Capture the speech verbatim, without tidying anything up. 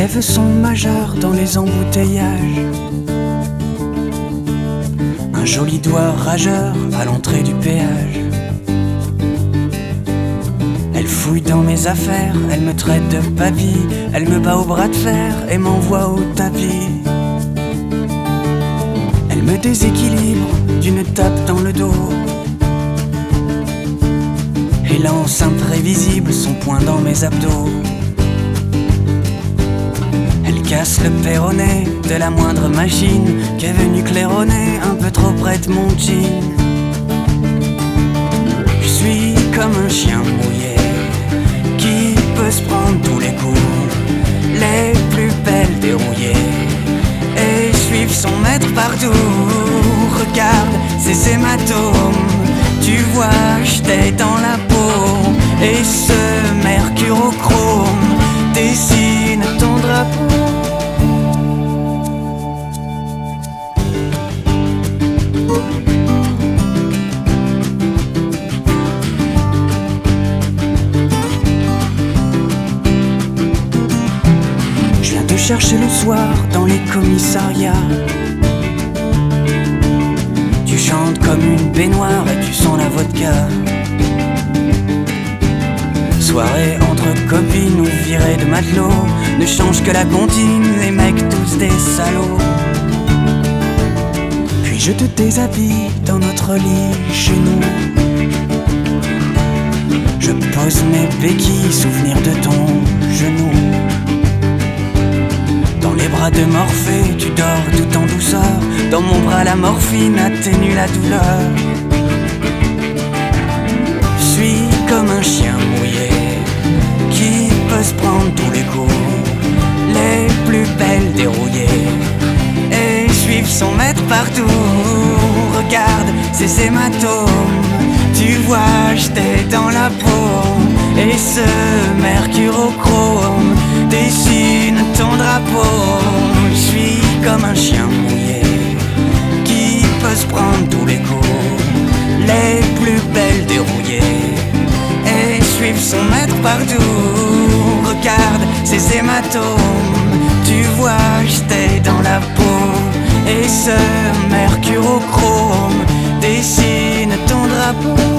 lève son majeur dans les embouteillages. Un joli doigt rageur à l'entrée du péage. Elle fouille dans mes affaires, elle me traite de papy, elle me bat au bras de fer et m'envoie au tapis. Elle me déséquilibre d'une tape dans le dos et lance imprévisible son poing dans mes abdos. Elle casse le péroné de la moindre machine qu'est venue claironner un peu trop près de mon jean. Je suis comme un chien mouillé qui peut se prendre tous les coups, les plus belles dérouillées, et suivre son maître partout. Regarde ces hématomes, tu vois, j'étais dans la peau, et ce mercurochrome dessine ton drapeau. Je viens te chercher le soir dans les commissariats. Tu chantes comme une baignoire et tu sens la vodka. Soirée entre copines ou virée de matelot, ne change que la comptine, les mecs tous des salauds. Puis je te déshabille dans notre lit chez nous. Je pose mes béquilles, souvenir de ton genou. Dans les bras de Morphée, tu dors tout en douceur. Dans mon bras la morphine atténue la douleur. Je suis comme un chien mouillé qui peut se prendre tous les coups, les plus belles dérouillées, et suivre son maître partout. Regarde ces hématomes, tu vois, j'étais dans la peau, et ce mercurochrome dessine ton drapeau. Je suis comme un chien mouillé qui peut se prendre tous les coups, les plus belles dérouillées, et suivre son maître partout. Regarde ces hématomes, tu vois, j'étais dans la peau, et ce mercurochrome dessine ton drapeau.